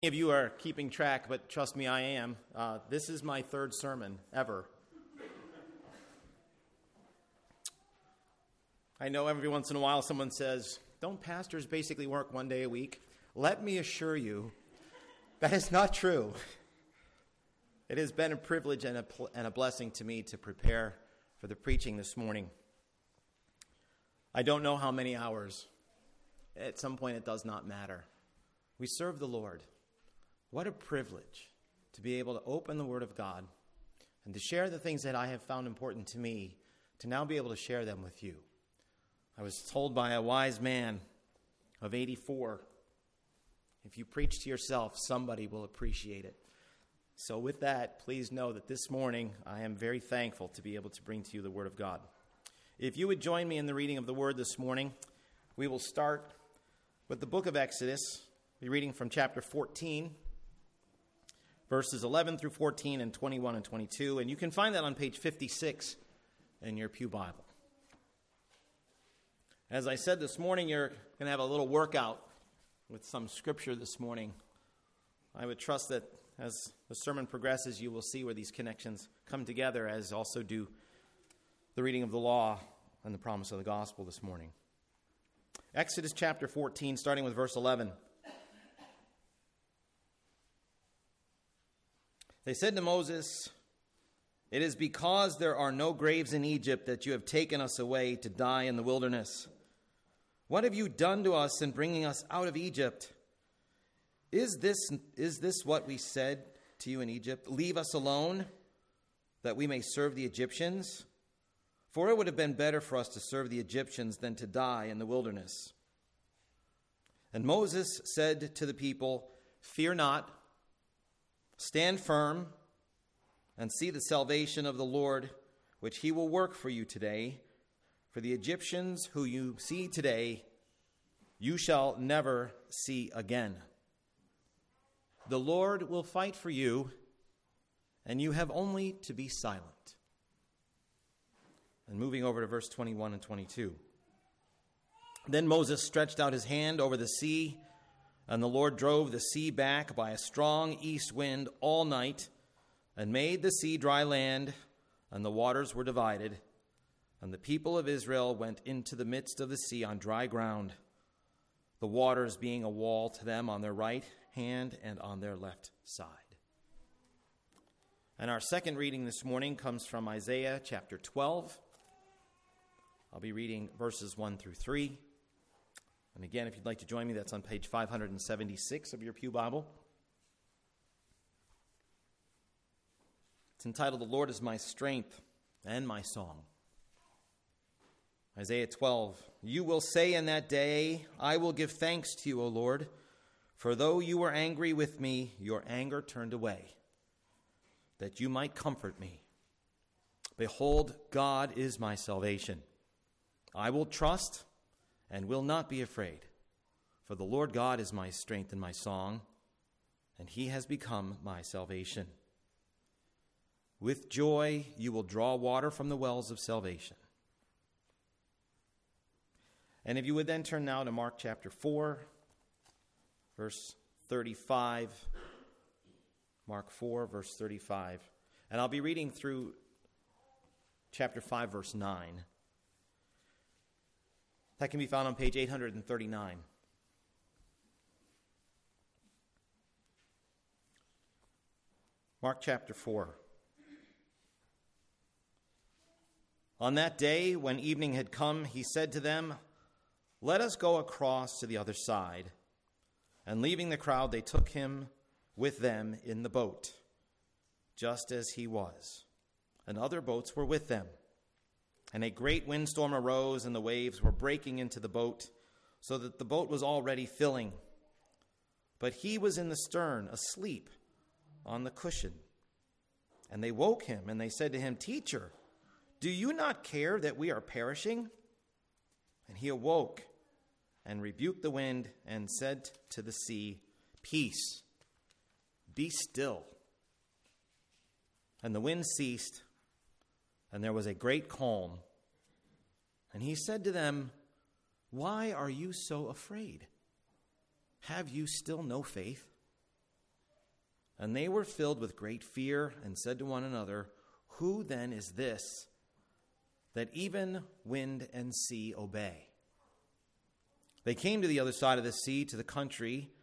If you are keeping track, but trust me, I am. This is my third sermon ever. I know every once in a while someone says, don't pastors basically work one day a week? Let me assure you, that is not true. It has been a privilege and a blessing to me to prepare for the preaching this morning. I don't know how many hours. At some point, it does not matter. We serve the Lord. What a privilege to be able to open the Word of God and to share the things that I have found important to me, to now be able to share them with you. I was told by a wise man of 84, if you preach to yourself, somebody will appreciate it. So with that, please know that this morning I am very thankful to be able to bring to you the Word of God. If you would join me in the reading of the Word this morning, we will start with the book of Exodus. We'll be reading from chapter 14, verses 11 through 14 and 21 and 22, and you can find that on page 56 in your pew Bible. As I said this morning, you're going to have a little workout with some scripture this morning. I would trust that as the sermon progresses, you will see where these connections come together, as also do the reading of the law and the promise of the gospel this morning. Exodus chapter 14, starting with verse 11. They said to Moses, "It is because there are no graves in Egypt that you have taken us away to die in the wilderness. What have you done to us in bringing us out of Egypt? Is this what we said to you in Egypt? Leave us alone, that we may serve the Egyptians? For it would have been better for us to serve the Egyptians than to die in the wilderness." And Moses said to the people, "Fear not. Stand firm and see the salvation of the Lord, which he will work for you today. For the Egyptians who you see today, you shall never see again. The Lord will fight for you, and you have only to be silent." And moving over to verse 21 and 22. Then Moses stretched out his hand over the sea, and the Lord drove the sea back by a strong east wind all night, and made the sea dry land, and the waters were divided. And the people of Israel went into the midst of the sea on dry ground, the waters being a wall to them on their right hand and on their left side. And our second reading this morning comes from Isaiah chapter 12. I'll be reading verses 1 through 3. And again, if you'd like to join me, that's on page 576 of your pew Bible. It's entitled, "The Lord is my strength and my song." Isaiah 12, "You will say in that day, I will give thanks to you, O Lord, for though you were angry with me, your anger turned away, that you might comfort me. Behold, God is my salvation. I will trust and will not be afraid, for the Lord God is my strength and my song, and he has become my salvation. With joy you will draw water from the wells of salvation." And if you would then turn now to Mark chapter 4, verse 35. Mark 4, verse 35. And I'll be reading through chapter 5, verse 9. That can be found on page 839. Mark chapter 4. On that day, when evening had come, he said to them, "Let us go across to the other side." And leaving the crowd, they took him with them in the boat, just as he was. And other boats were with them. And a great windstorm arose, and the waves were breaking into the boat, so that the boat was already filling. But he was in the stern, asleep on the cushion. And they woke him, and they said to him, "Teacher, do you not care that we are perishing?" And he awoke and rebuked the wind and said to the sea, "Peace, be still." And the wind ceased, and there was a great calm. And he said to them, "Why are you so afraid? Have you still no faith?" And they were filled with great fear and said to one another, "Who then is this, that even wind and sea obey?" They came to the other side of the sea, to the country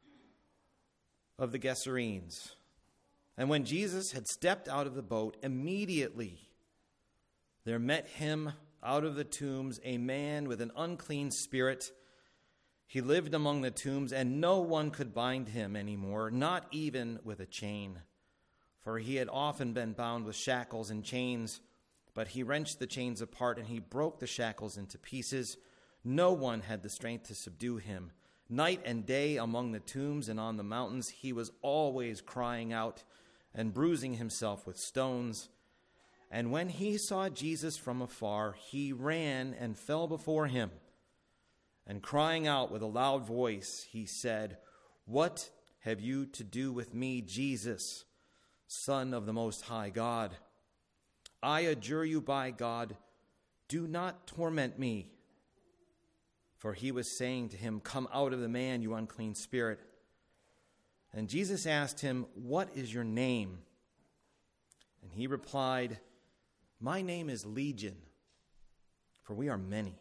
of the Gerasenes. And when Jesus had stepped out of the boat, immediately there met him out of the tombs a man with an unclean spirit. He lived among the tombs, and no one could bind him anymore, not even with a chain. For he had often been bound with shackles and chains, but he wrenched the chains apart, and he broke the shackles into pieces. No one had the strength to subdue him. Night and day among the tombs and on the mountains, he was always crying out and bruising himself with stones. And when he saw Jesus from afar, he ran and fell before him. And crying out with a loud voice, he said, "What have you to do with me, Jesus, Son of the Most High God? I adjure you by God, do not torment me." For he was saying to him, "Come out of the man, you unclean spirit." And Jesus asked him, "What is your name?" And he replied, "My name is Legion, for we are many."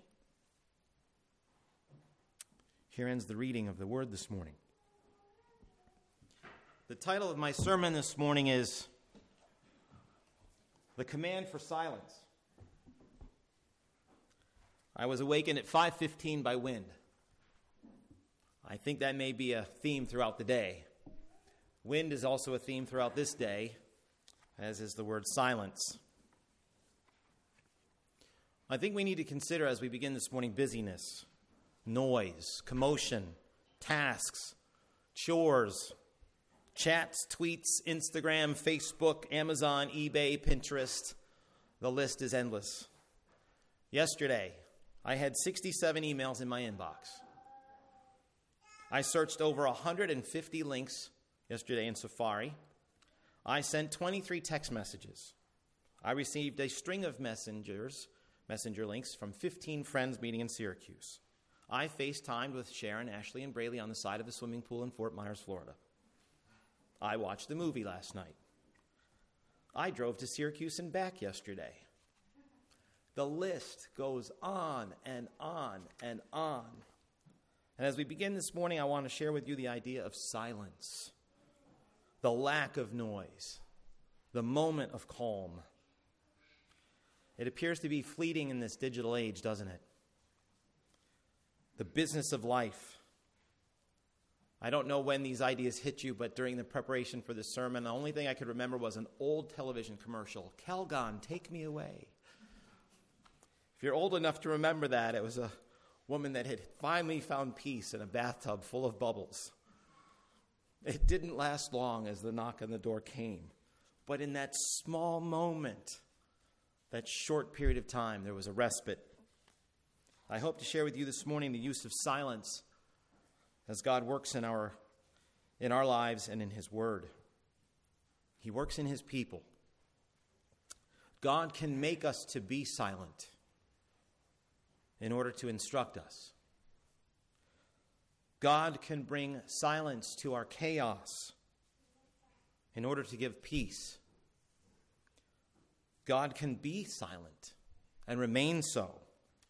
Here ends the reading of the word this morning. The title of my sermon this morning is "The Command for Silence." I was awakened at 5:15 by wind. I think that may be a theme throughout the day. Wind is also a theme throughout this day, as is the word silence. I think we need to consider, as we begin this morning, busyness, noise, commotion, tasks, chores, chats, tweets, Instagram, Facebook, Amazon, eBay, Pinterest. The list is endless. Yesterday, I had 67 emails in my inbox. I searched over 150 links yesterday in Safari. I sent 23 text messages. I received a string of messenger links from 15 friends meeting in Syracuse. I FaceTimed with Sharon, Ashley, and Braylee on the side of the swimming pool in Fort Myers, Florida. I watched the movie last night. I drove to Syracuse and back yesterday. The list goes on and on and on. And as we begin this morning, I want to share with you the idea of silence, the lack of noise, the moment of calm. It appears to be fleeting in this digital age, doesn't it? The business of life. I don't know when these ideas hit you, but during the preparation for this sermon, the only thing I could remember was an old television commercial, "Calgon, take me away." If you're old enough to remember that, it was a woman that had finally found peace in a bathtub full of bubbles. It didn't last long as the knock on the door came. But in that small moment, that short period of time, there was a respite. I hope to share with you this morning the use of silence as God works in our lives and in his word. He works in his people. God can make us to be silent in order to instruct us. God can bring silence to our chaos in order to give peace. God can be silent and remain so.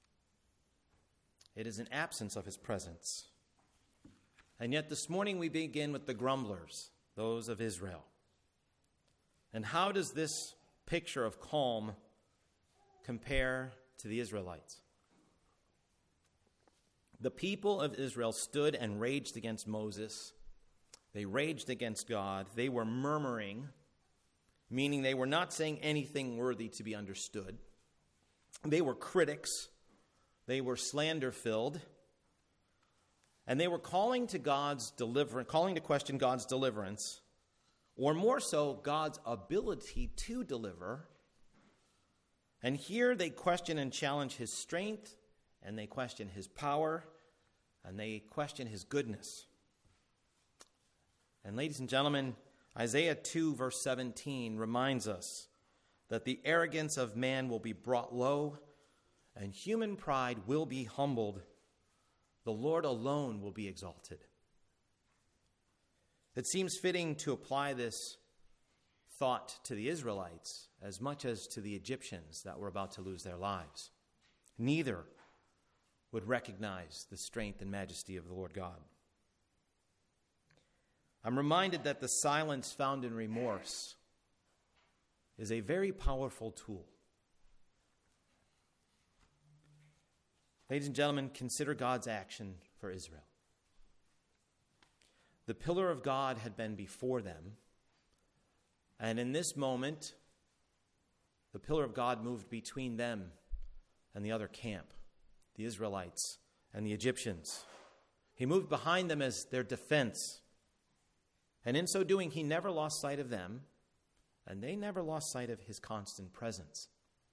It is an absence of his presence. And yet this morning we begin with the grumblers, those of Israel. And how does this picture of calm compare to the Israelites? The people of Israel stood and raged against Moses. They raged against God. They were murmuring, meaning they were not saying anything worthy to be understood. They were critics. They were slander-filled. And they were calling to question God's deliverance, or more so, God's ability to deliver. And here they question and challenge his strength, and they question his power, and they question his goodness. And ladies and gentlemen, Isaiah 2 verse 17 reminds us that the arrogance of man will be brought low, and human pride will be humbled. The Lord alone will be exalted. It seems fitting to apply this thought to the Israelites as much as to the Egyptians that were about to lose their lives. Neither would recognize the strength and majesty of the Lord God. I'm reminded that the silence found in remorse is a very powerful tool. Ladies and gentlemen, consider God's action for Israel. The pillar of God had been before them, and in this moment, the pillar of God moved between them and the other camp, the Israelites and the Egyptians. He moved behind them as their defense. And in so doing, he never lost sight of them, and they never lost sight of his constant presence.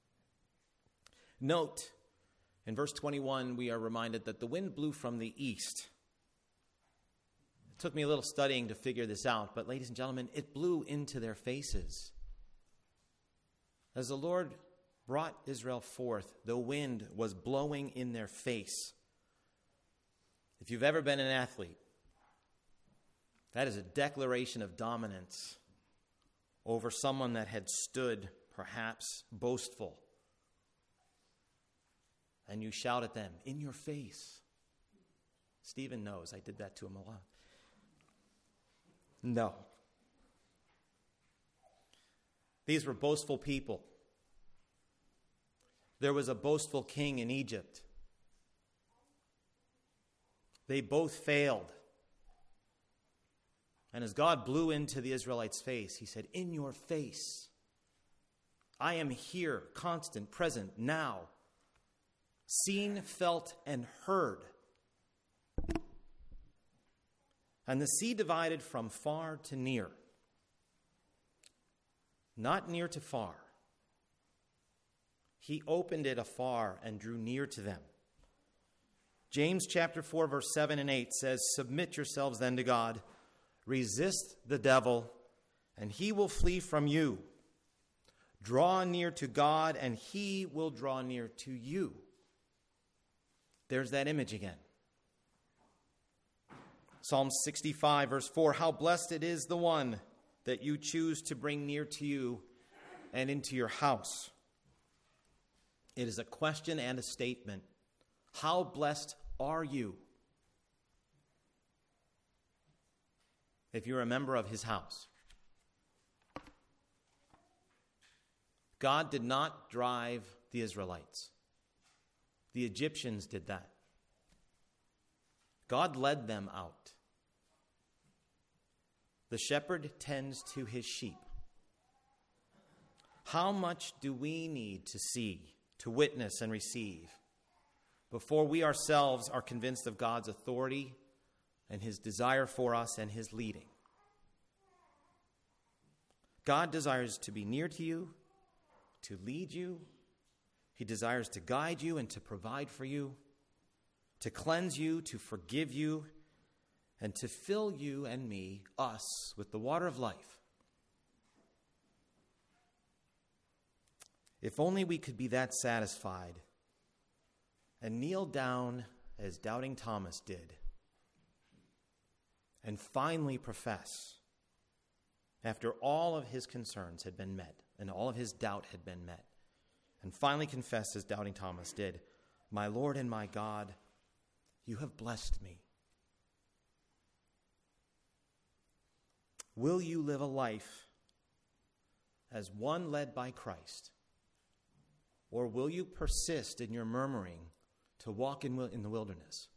Note, in verse 21, we are reminded that the wind blew from the east. It took me a little studying to figure this out, but ladies and gentlemen, it blew into their faces. As the Lord brought Israel forth, the wind was blowing in their face. If you've ever been an athlete, that is a declaration of dominance over someone that had stood, perhaps boastful. And you shout at them, in your face. Stephen knows, I did that to him a lot. No. These were boastful people. There was a boastful king in Egypt. They both failed. And as God blew into the Israelites' face, he said, in your face. I am here, constant, present, now. Seen, felt, and heard. And the sea divided from far to near. Not near to far. He opened it afar and drew near to them. James chapter 4, verse 7 and 8 says, submit yourselves then to God. Resist the devil, and he will flee from you. Draw near to God, and he will draw near to you. There's that image again. Psalm 65, verse 4, how blessed it is the one that you choose to bring near to you and into your house. It is a question and a statement. How blessed are you if you're a member of his house? God did not drive the Israelites. The Egyptians did that. God led them out. The shepherd tends to his sheep. How much do we need to see, to witness and receive before we ourselves are convinced of God's authority and his desire for us and his leading? God desires to be near to you, to lead you. He desires to guide you and to provide for you, to cleanse you, to forgive you, and to fill you and me, us, with the water of life. If only we could be that satisfied and kneel down as doubting Thomas did and finally profess, after all of his concerns had been met and all of his doubt had been met, and finally confess as doubting Thomas did, my Lord and my God, you have blessed me. Will you live a life as one led by Christ? Or will you persist in your murmuring to walk in the wilderness?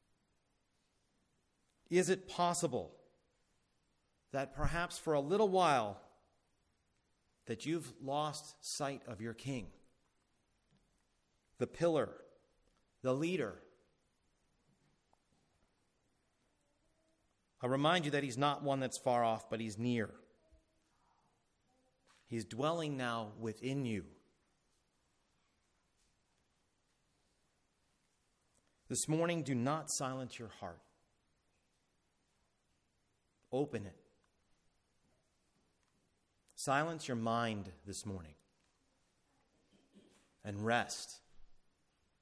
Is it possible that perhaps for a little while that you've lost sight of your King, the pillar, the leader? I'll remind you that he's not one that's far off, but he's near. He's dwelling now within you. This morning, do not silence your heart. Open it. Silence your mind this morning. And rest.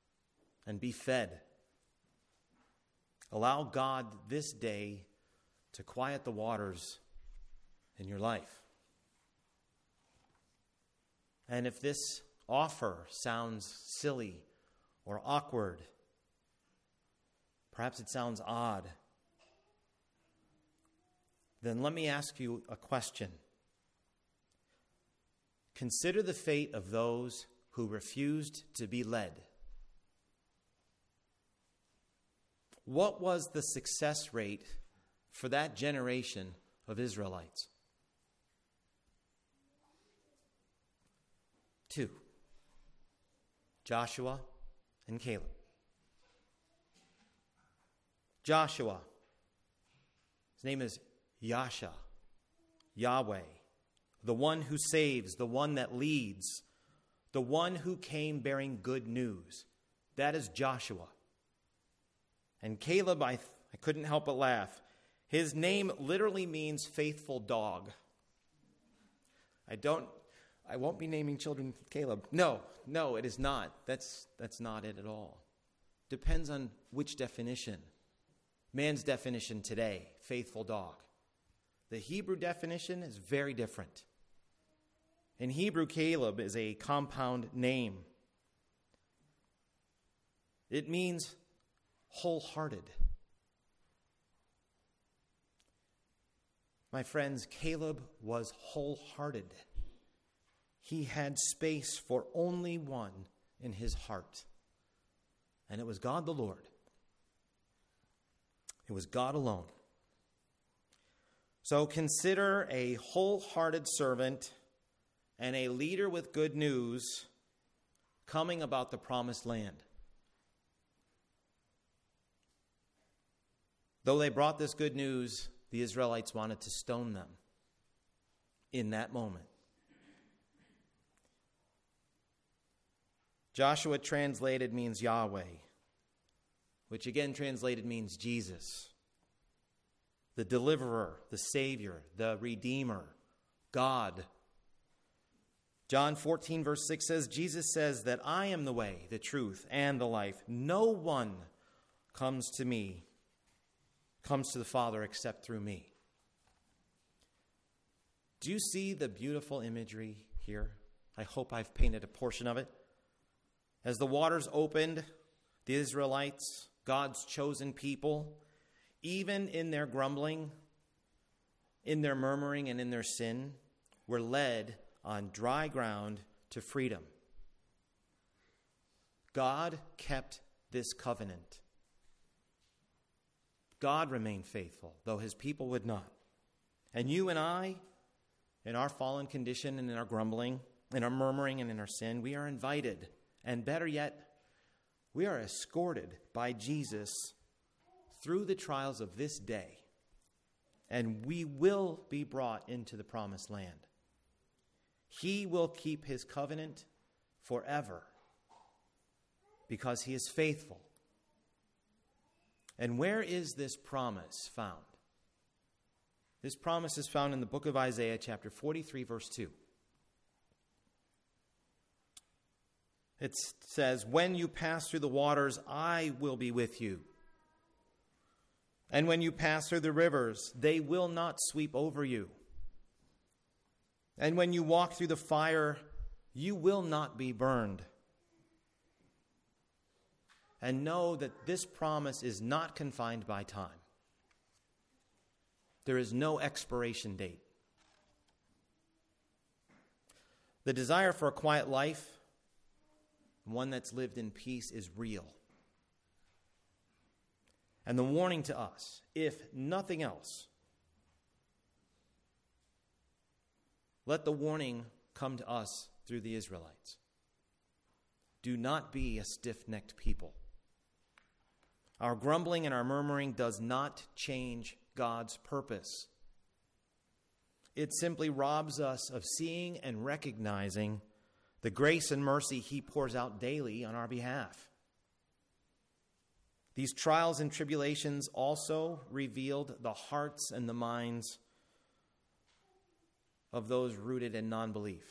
And be fed. Allow God this day to quiet the waters in your life. And if this offer sounds silly or awkward, perhaps it sounds odd, then let me ask you a question. Consider the fate of those who refused to be led. What was the success rate for that generation of Israelites? 2. Joshua and Caleb. Joshua, his name is Yasha, Yahweh, the one who saves, the one that leads, the one who came bearing good news. That is Joshua. And Caleb, I couldn't help but laugh. His name literally means faithful dog. I won't be naming children Caleb. No, it is not. That's not it at all. Depends on which definition. Man's definition today, faithful dog. The Hebrew definition is very different. In Hebrew, Caleb is a compound name. It means wholehearted. My friends, Caleb was wholehearted. He had space for only one in his heart, and it was God the Lord. It was God alone. So consider a wholehearted servant and a leader with good news coming about the promised land. Though they brought this good news, the Israelites wanted to stone them in that moment. Joshua translated means Yahweh, which again translated means Jesus, the deliverer, the Savior, the Redeemer, God. John 14 verse 6 says, Jesus says that I am the way, the truth, and the life. No one comes to the Father except through me. Do you see the beautiful imagery here? I hope I've painted a portion of it. As the waters opened, the Israelites, God's chosen people, even in their grumbling, in their murmuring, and in their sin, were led on dry ground to freedom. God kept this covenant. God remained faithful, though his people would not. And you and I, in our fallen condition and in our grumbling, in our murmuring and in our sin, we are invited. And better yet, we are escorted by Jesus through the trials of this day. And we will be brought into the promised land. He will keep his covenant forever because he is faithful. And where is this promise found? This promise is found in the book of Isaiah, chapter 43, verse 2. It says, when you pass through the waters, I will be with you. And when you pass through the rivers, they will not sweep over you. And when you walk through the fire, you will not be burned. And know that this promise is not confined by time. There is no expiration date. The desire for a quiet life, one that's lived in peace, is real. And the warning to us, if nothing else, let the warning come to us through the Israelites. Do not be a stiff-necked people. Our grumbling and our murmuring does not change God's purpose. It simply robs us of seeing and recognizing the grace and mercy he pours out daily on our behalf. These trials and tribulations also revealed the hearts and the minds of those rooted in non-belief,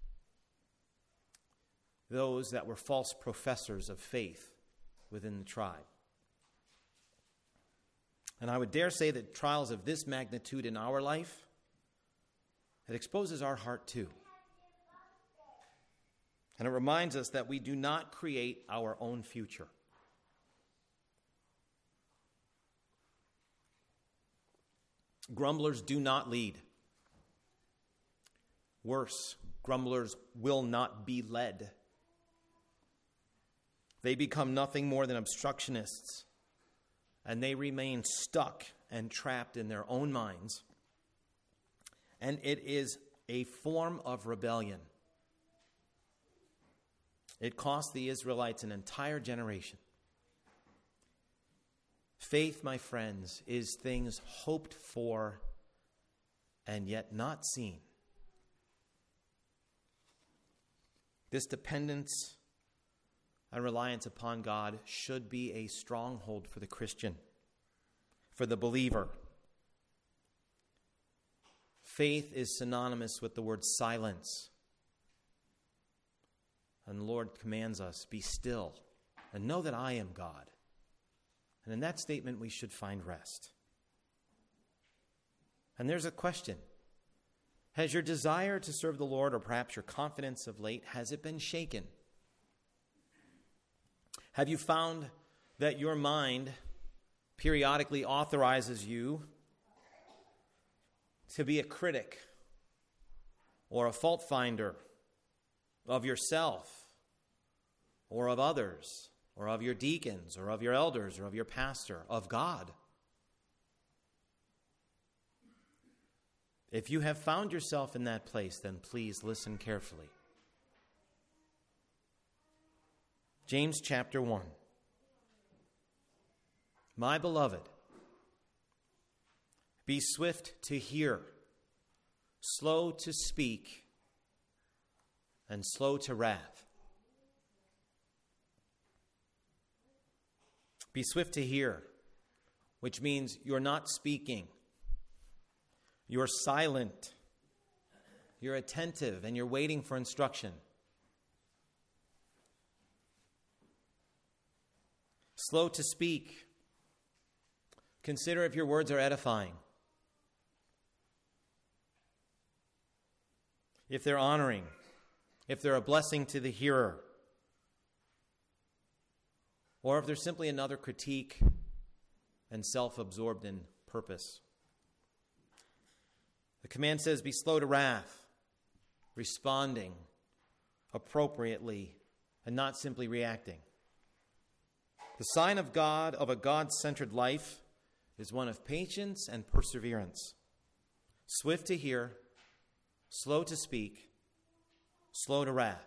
those that were false professors of faith within the tribe. And I would dare say that trials of this magnitude in our life, it exposes our heart too. And it reminds us that we do not create our own future. Grumblers do not lead. Worse, grumblers will not be led. They become nothing more than obstructionists, and they remain stuck and trapped in their own minds. And it is a form of rebellion. It cost the Israelites an entire generation. Faith, my friends, is things hoped for and yet not seen. This dependence and reliance upon God should be a stronghold for the Christian, for the believer. Faith is synonymous with the word silence. And the Lord commands us, be still and know that I am God. And in that statement, we should find rest. And there's a question. Has your desire to serve the Lord, or perhaps your confidence of late, has it been shaken? Have you found that your mind periodically authorizes you to be a critic or a fault finder of yourself or of others or of your deacons or of your elders or of your pastor, of God? If you have found yourself in that place, then please listen carefully. James chapter 1. My beloved, be swift to hear, slow to speak, and slow to wrath. Be swift to hear, which means you're not speaking. You're silent. You're attentive, and you're waiting for instruction. Slow to speak. Consider if your words are edifying, if they're honoring, if they're a blessing to the hearer, or if they're simply another critique and self-absorbed in purpose. The command says, be slow to wrath, responding appropriately and not simply reacting. The sign of God, of a God-centered life, is one of patience and perseverance. Swift to hear, slow to speak, slow to wrath.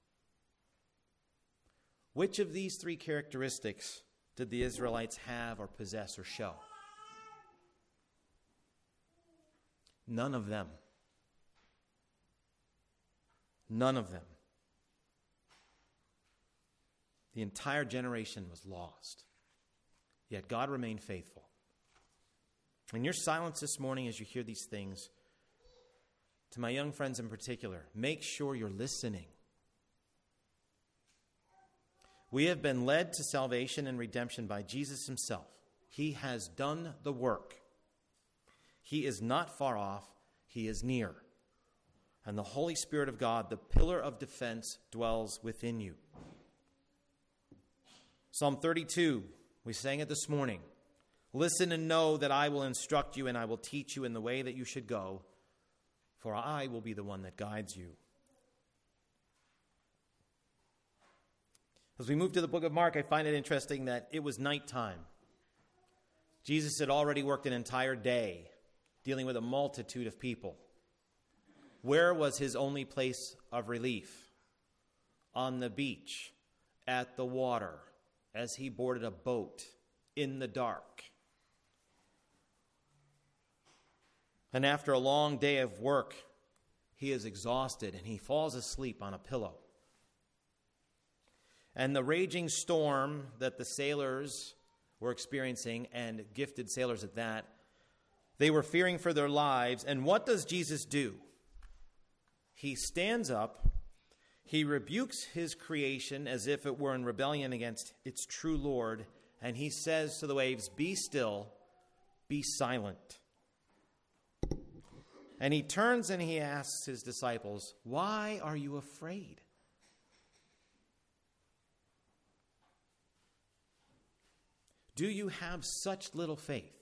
Which of these three characteristics did the Israelites have or possess or show? None of them. None of them. The entire generation was lost. Yet God remained faithful. In your silence this morning as you hear these things, to my young friends in particular, make sure you're listening. We have been led to salvation and redemption by Jesus himself. He has done the work. He is not far off. He is near. And the Holy Spirit of God, the pillar of defense, dwells within you. Psalm 32, we sang it this morning. Listen and know that I will instruct you and I will teach you in the way that you should go, for I will be the one that guides you. As we move to the book of Mark, I find it interesting that it was nighttime. Jesus had already worked an entire day dealing with a multitude of people. Where was his only place of relief? On the beach, at the water, as he boarded a boat in the dark. And after a long day of work, he is exhausted and he falls asleep on a pillow. And the raging storm that the sailors were experiencing, and gifted sailors at that, they were fearing for their lives. And what does Jesus do? He stands up, he rebukes his creation as if it were in rebellion against its true Lord, and he says to the waves, be still, be silent. And he turns and he asks his disciples, why are you afraid? Do you have such little faith?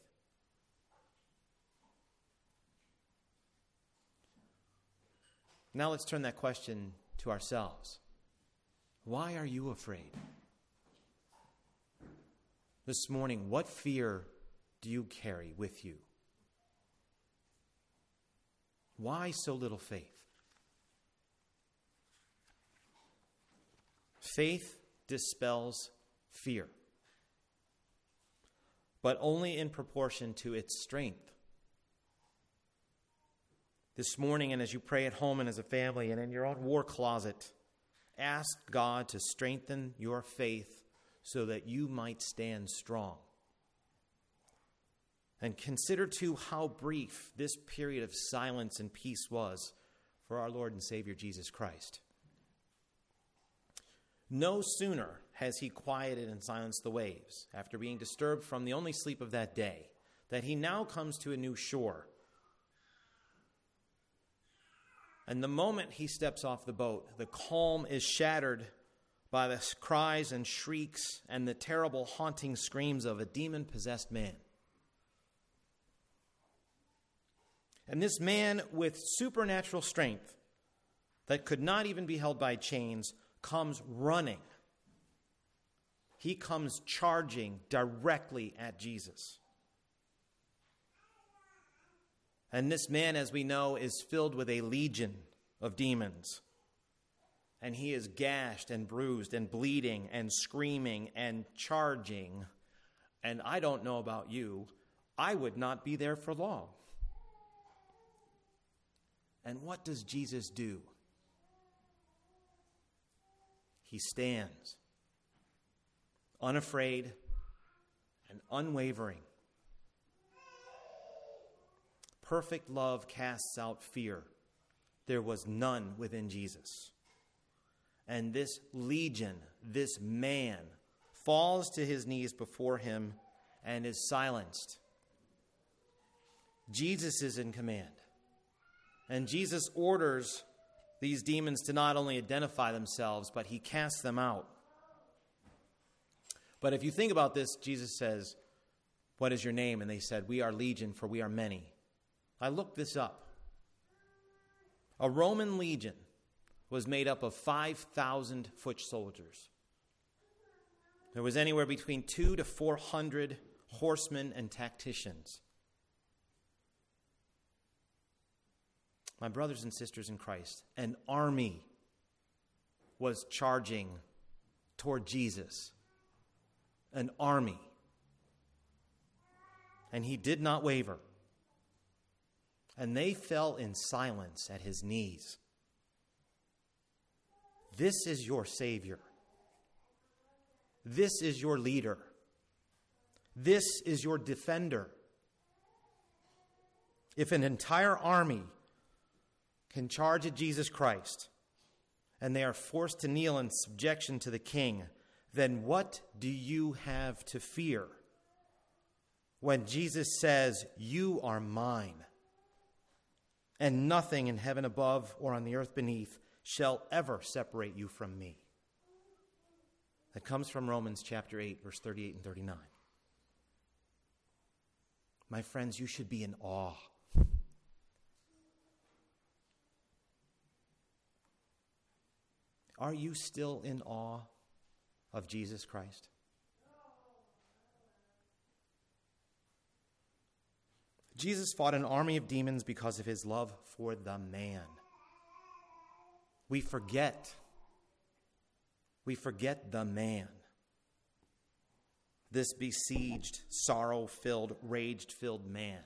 Now let's turn that question to ourselves. Why are you afraid? This morning, what fear do you carry with you? Why so little faith? Faith dispels fear, but only in proportion to its strength. This morning, and as you pray at home and as a family and in your own war closet, ask God to strengthen your faith so that you might stand strong. And consider, too, how brief this period of silence and peace was for our Lord and Savior Jesus Christ. No sooner has he quieted and silenced the waves, after being disturbed from the only sleep of that day, that he now comes to a new shore. And the moment he steps off the boat, the calm is shattered by the cries and shrieks and the terrible haunting screams of a demon-possessed man. And this man with supernatural strength that could not even be held by chains comes running. He comes charging directly at Jesus. And this man, as we know, is filled with a legion of demons. And he is gashed and bruised and bleeding and screaming and charging. And I don't know about you, I would not be there for long. And what does Jesus do? He stands, unafraid and unwavering. Perfect love casts out fear. There was none within Jesus. And this legion, this man, falls to his knees before him and is silenced. Jesus is in command. And Jesus orders these demons to not only identify themselves, but he casts them out. But if you think about this, Jesus says, "What is your name?" And they said, "We are legion, for we are many." I looked this up. A Roman legion was made up of 5,000 foot soldiers. There was anywhere between 200 to 400 horsemen and tacticians. My brothers and sisters in Christ, an army was charging toward Jesus. An army. And he did not waver. And they fell in silence at his knees. This is your Savior. This is your leader. This is your defender. If an entire army can charge at Jesus Christ, and they are forced to kneel in subjection to the King, then what do you have to fear when Jesus says, "You are mine, and nothing in heaven above or on the earth beneath shall ever separate you from me"? That comes from Romans chapter 8, verse 38 and 39. My friends, you should be in awe. Are you still in awe of Jesus Christ? Jesus fought an army of demons because of his love for the man. We forget the man. This besieged, sorrow-filled, rage-filled man.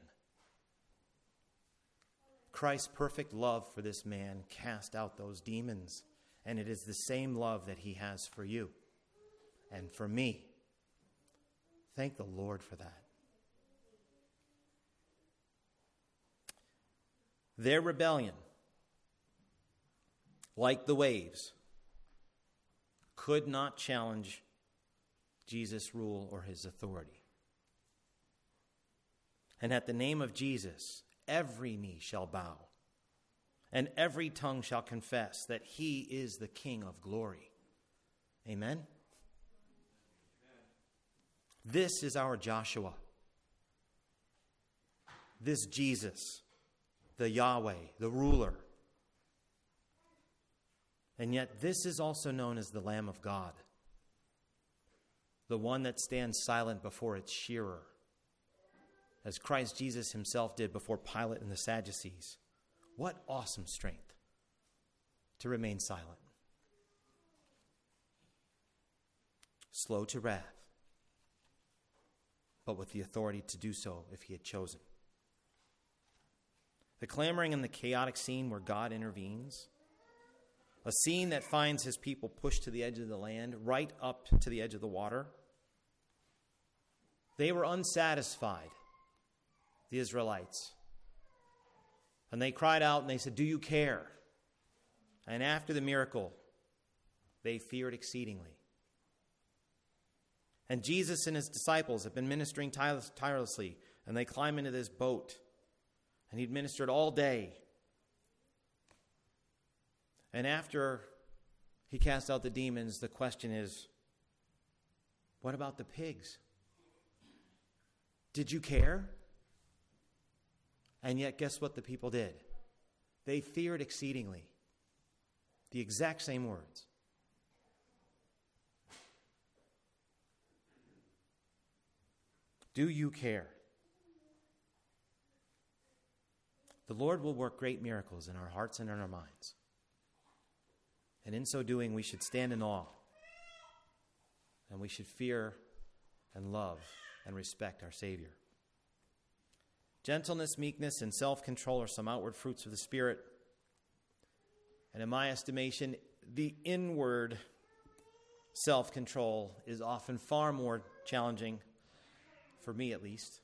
Christ's perfect love for this man cast out those demons. And it is the same love that he has for you and for me. Thank the Lord for that. Their rebellion, like the waves, could not challenge Jesus' rule or his authority. And at the name of Jesus, every knee shall bow, and every tongue shall confess that he is the King of glory. Amen? This is our Joshua. This Jesus, the Yahweh, the ruler. And yet this is also known as the Lamb of God, the one that stands silent before its shearer, as Christ Jesus himself did before Pilate and the Sadducees. What awesome strength to remain silent. Slow to wrath, but with the authority to do so if he had chosen. The clamoring and the chaotic scene where God intervenes, a scene that finds his people pushed to the edge of the land, right up to the edge of the water. They were unsatisfied, the Israelites. And they cried out and they said, "Do you care?" And after the miracle, they feared exceedingly. And Jesus and his disciples have been ministering tirelessly, and they climb into this boat, and he'd ministered all day. And after he cast out the demons, the question is, what about the pigs? Did you care? And yet, guess what the people did? They feared exceedingly. The exact same words. Do you care? The Lord will work great miracles in our hearts and in our minds. And in so doing, we should stand in awe. And we should fear and love and respect our Savior. Gentleness, meekness, and self-control are some outward fruits of the Spirit. And in my estimation, the inward self-control is often far more challenging, for me at least.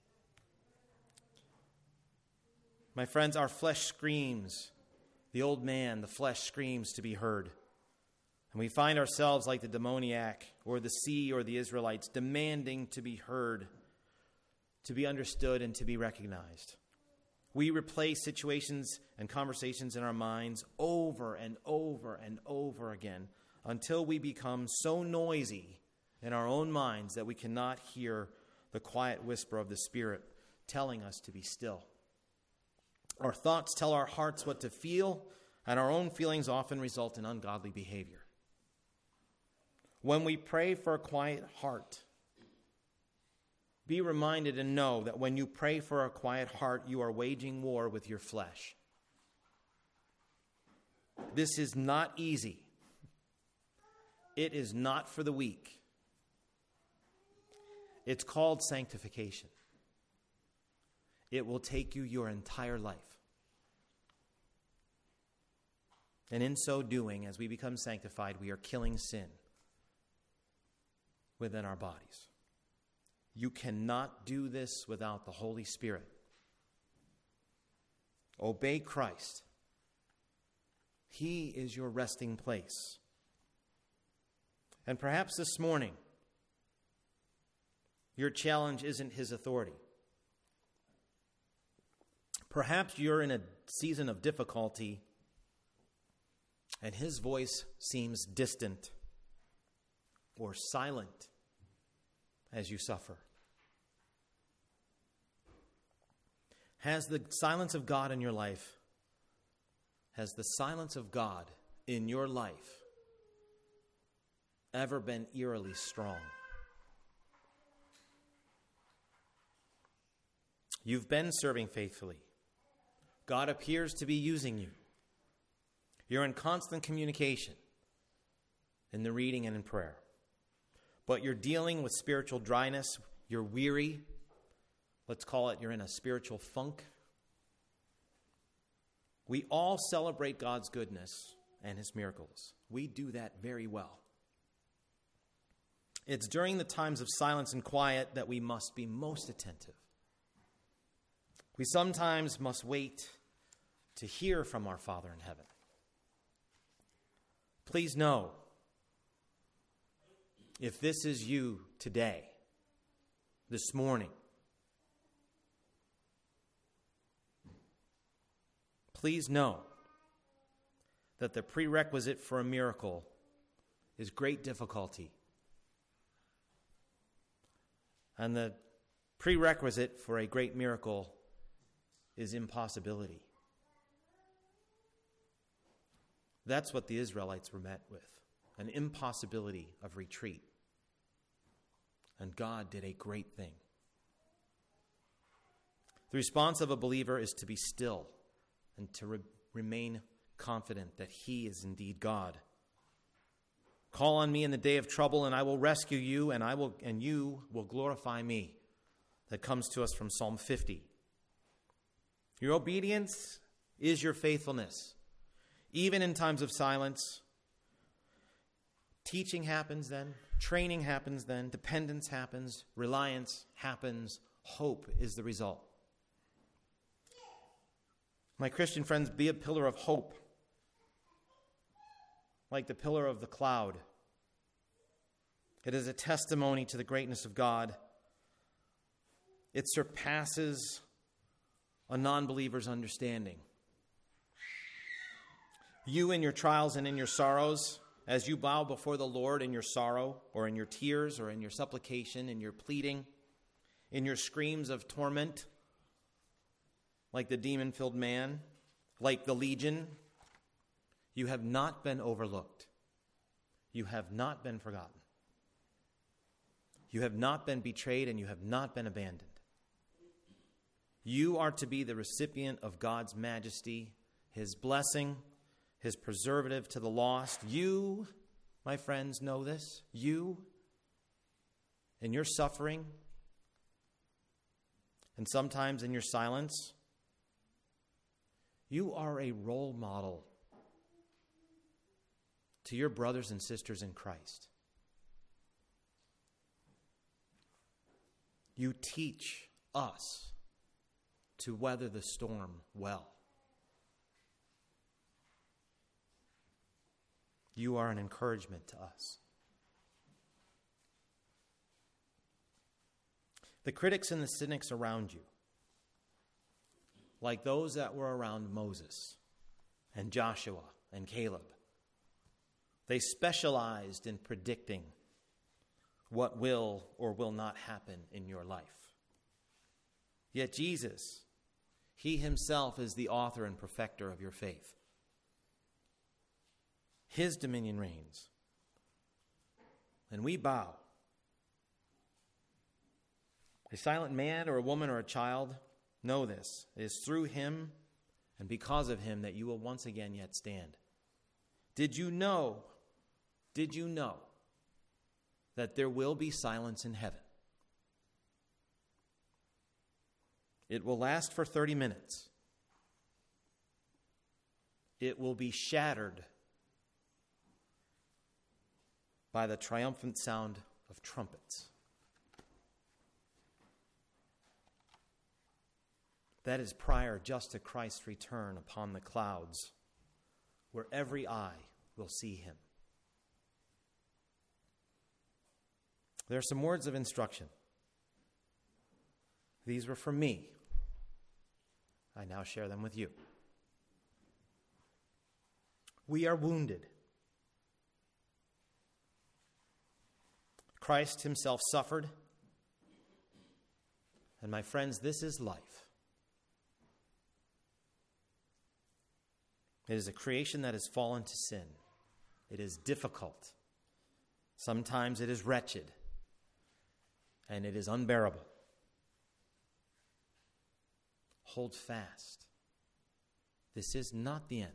My friends, our flesh screams. The old man, the flesh screams to be heard. And we find ourselves like the demoniac or the sea or the Israelites, demanding to be heard, to be understood, and to be recognized. We replay situations and conversations in our minds over and over and over again until we become so noisy in our own minds that we cannot hear the quiet whisper of the Spirit telling us to be still. Our thoughts tell our hearts what to feel, and our own feelings often result in ungodly behavior. When we pray for a quiet heart, be reminded and know that when you pray for a quiet heart, you are waging war with your flesh. This is not easy. It is not for the weak. It's called sanctification. It will take you your entire life. And in so doing, as we become sanctified, we are killing sin within our bodies. You cannot do this without the Holy Spirit. Obey Christ. He is your resting place. And perhaps this morning, your challenge isn't his authority. Perhaps you're in a season of difficulty and his voice seems distant or silent as you suffer. Has the silence of God in your life, has the silence of God in your life ever been eerily strong? You've been serving faithfully. God appears to be using you. You're in constant communication in the reading and in prayer. But you're dealing with spiritual dryness. You're weary. Let's call it you're in a spiritual funk. We all celebrate God's goodness and his miracles. We do that very well. It's during the times of silence and quiet that we must be most attentive. We sometimes must wait to hear from our Father in heaven. Please know, if this is you today, this morning, please know that the prerequisite for a miracle is great difficulty. And the prerequisite for a great miracle is impossibility. That's what the Israelites were met with, an impossibility of retreat. And God did a great thing. The response of a believer is to be still and to remain confident that he is indeed God. Call on me in the day of trouble, and I will rescue you, and you will glorify me. That comes to us from Psalm 50. Your obedience is your faithfulness. Even in times of silence, teaching happens then, training happens then, dependence happens, reliance happens, hope is the result. My Christian friends, be a pillar of hope, like the pillar of the cloud. It is a testimony to the greatness of God. It surpasses a non-believer's understanding. You in your trials and in your sorrows, as you bow before the Lord in your sorrow or in your tears or in your supplication, in your pleading, in your screams of torment, like the demon-filled man, like the legion, you have not been overlooked. You have not been forgotten. You have not been betrayed, and you have not been abandoned. You are to be the recipient of God's majesty, his blessing, his preservative to the lost. You, my friends, know this. You, in your suffering, and sometimes in your silence, you are a role model to your brothers and sisters in Christ. You teach us to weather the storm well. You are an encouragement to us. The critics and the cynics around you, like those that were around Moses and Joshua and Caleb, they specialized in predicting what will or will not happen in your life. Yet Jesus, he himself is the author and perfecter of your faith. His dominion reigns. And we bow. A silent man or a woman or a child, know this. It is through him and because of him that you will once again yet stand. Did you know that there will be silence in heaven? It will last for 30 minutes. It will be shattered by the triumphant sound of trumpets. That is prior just to Christ's return upon the clouds, where every eye will see him. There are some words of instruction. These were from me. I now share them with you. We are wounded. Christ himself suffered. And my friends, this is life. It is a creation that has fallen to sin. It is difficult. Sometimes it is wretched. And it is unbearable. Hold fast. This is not the end.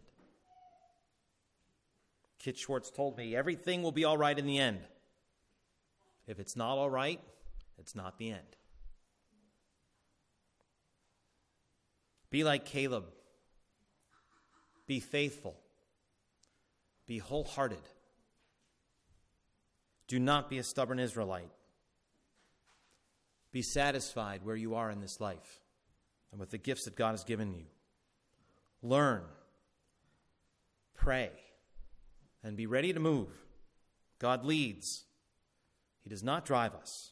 Kit Schwartz told me everything will be all right in the end. If it's not all right, it's not the end. Be like Caleb. Be faithful. Be wholehearted. Do not be a stubborn Israelite. Be satisfied where you are in this life and with the gifts that God has given you. Learn, pray, and be ready to move. God leads. He does not drive us.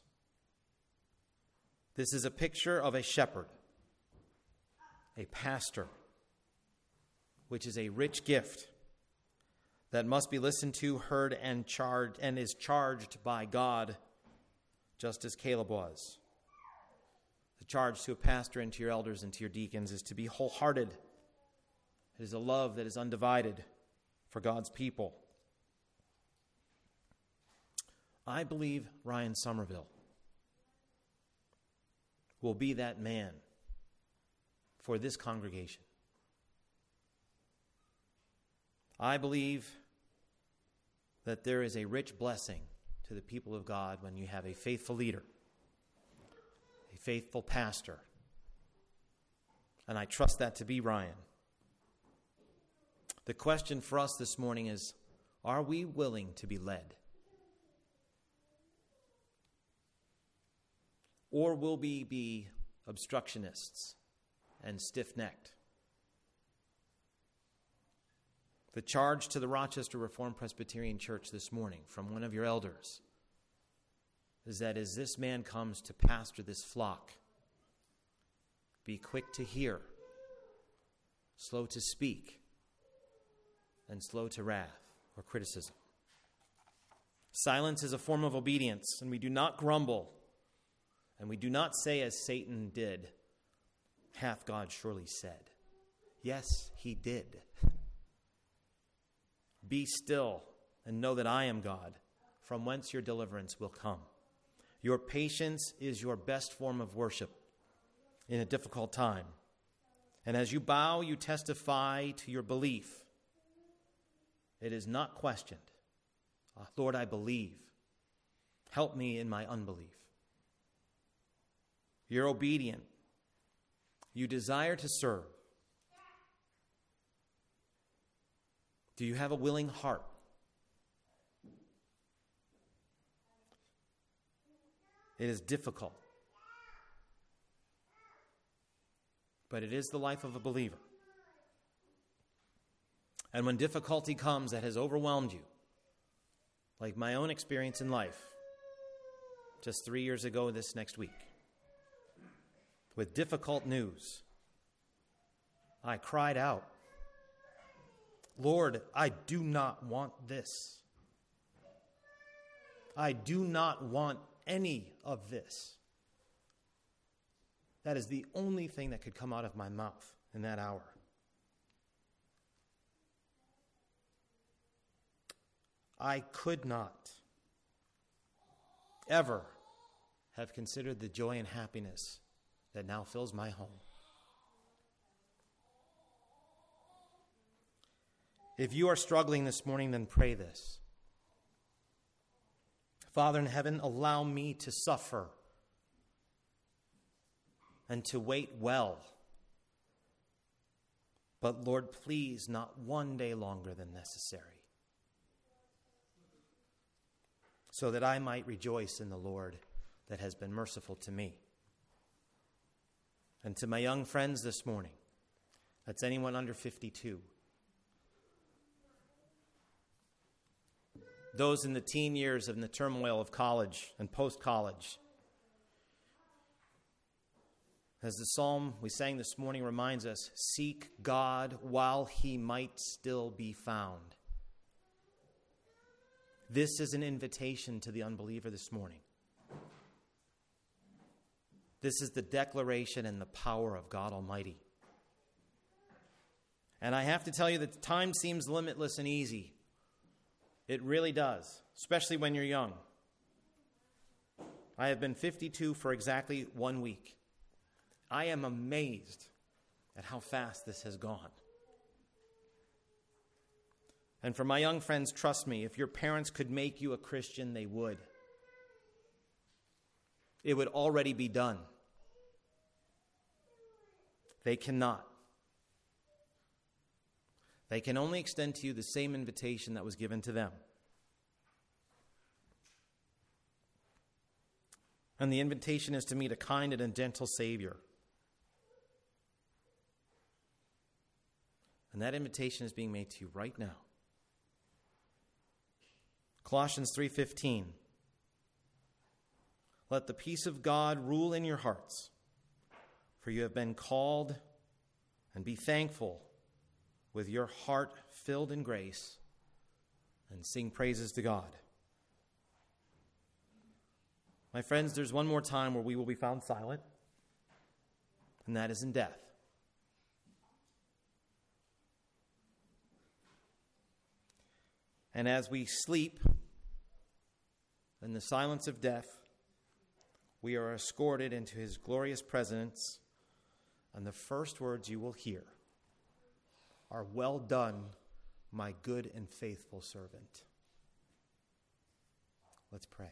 This is a picture of a shepherd, a pastor, which is a rich gift that must be listened to, heard, and charged, and is charged by God, just as Caleb was. The charge to a pastor and to your elders and to your deacons is to be wholehearted. It is a love that is undivided for God's people. I believe Ryan Somerville will be that man for this congregation. I believe that there is a rich blessing to the people of God when you have a faithful leader, a faithful pastor, and I trust that to be Ryan. The question for us this morning is, are we willing to be led? Or will we be obstructionists and stiff-necked? The charge to the Rochester Reformed Presbyterian Church this morning from one of your elders is that as this man comes to pastor this flock, be quick to hear, slow to speak, and slow to wrath or criticism. Silence is a form of obedience, and we do not grumble, and we do not say as Satan did, "Hath God surely said?" Yes, he did. Be still and know that I am God, from whence your deliverance will come. Your patience is your best form of worship in a difficult time. And as you bow, you testify to your belief. It is not questioned. Lord, I believe. Help me in my unbelief. You're obedient. You desire to serve. Do you have a willing heart? It is difficult, but it is the life of a believer. And when difficulty comes that has overwhelmed you, like my own experience in life, just 3 years ago this next week, with difficult news, I cried out, "Lord, I do not want this. I do not want any of this." That is the only thing that could come out of my mouth in that hour. I could not ever have considered the joy and happiness that now fills my home. If you are struggling this morning, then pray this. Father in heaven, allow me to suffer and to wait well. But Lord, please, not one day longer than necessary, so that I might rejoice in the Lord that has been merciful to me. And to my young friends this morning, that's anyone under 52, those in the teen years and the turmoil of college and post-college. As the psalm we sang this morning reminds us, seek God while he might still be found. This is an invitation to the unbeliever this morning. This is the declaration and the power of God Almighty. And I have to tell you that time seems limitless and easy. It really does, especially when you're young. I have been 52 for exactly 1 week. I am amazed at how fast this has gone. And for my young friends, trust me, if your parents could make you a Christian, they would. It would already be done. They cannot. They can only extend to you the same invitation that was given to them. And the invitation is to meet a kind and a gentle Savior. And that invitation is being made to you right now. Colossians 3:15. Let the peace of God rule in your hearts, for you have been called, and be thankful. with your heart filled in grace and sing praises to God. My friends, there's one more time where we will be found silent, and that is in death. And as we sleep in the silence of death, we are escorted into his glorious presence, and the first words you will hear are, "Well done, my good and faithful servant." Let's pray.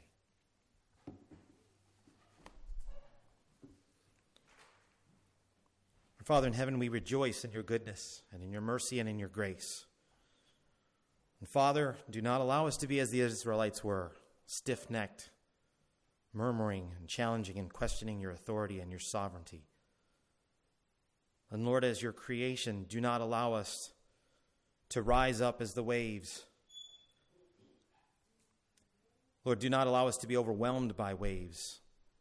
Father in heaven, we rejoice in your goodness and in your mercy and in your grace. And Father, do not allow us to be as the Israelites were, stiff-necked, murmuring and challenging and questioning your authority and your sovereignty. And Lord, as your creation, do not allow us to rise up as the waves. Lord, do not allow us to be overwhelmed by waves.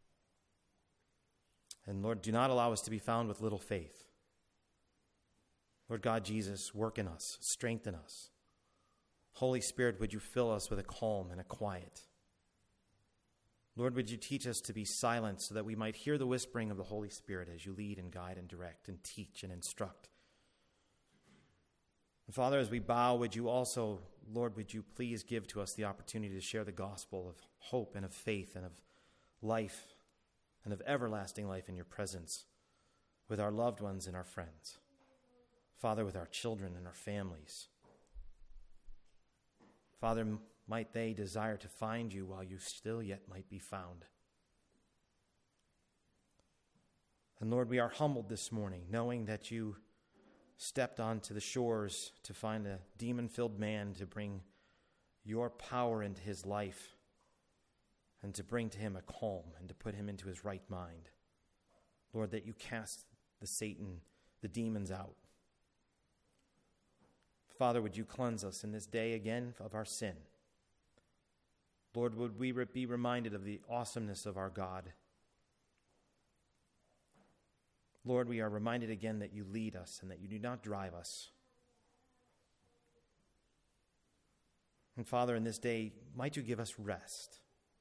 And Lord, do not allow us to be found with little faith. Lord God Jesus, work in us, strengthen us. Holy Spirit, would you fill us with a calm and a quiet? Lord, would you teach us to be silent so that we might hear the whispering of the Holy Spirit as you lead and guide and direct and teach and instruct. And Father, as we bow, would you also, Lord, would you please give to us the opportunity to share the gospel of hope and of faith and of life and of everlasting life in your presence with our loved ones and our friends. Father, with our children and our families. Father, might they desire to find you while you still yet might be found. And Lord, we are humbled this morning, knowing that you stepped onto the shores to find a demon-filled man to bring your power into his life and to bring to him a calm and to put him into his right mind. Lord, that you cast the demons out. Father, would you cleanse us in this day again of our sin? Lord, would we be reminded of the awesomeness of our God? Lord, we are reminded again that you lead us and that you do not drive us. And Father, in this day, might you give us rest?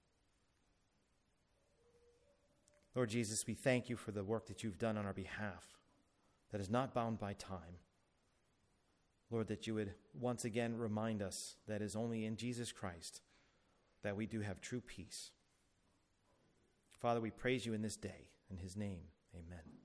Lord Jesus, we thank you for the work that you've done on our behalf that is not bound by time. Lord, that you would once again remind us that it is only in Jesus Christ that we do have true peace. Father, we praise you in this day. In his name, amen.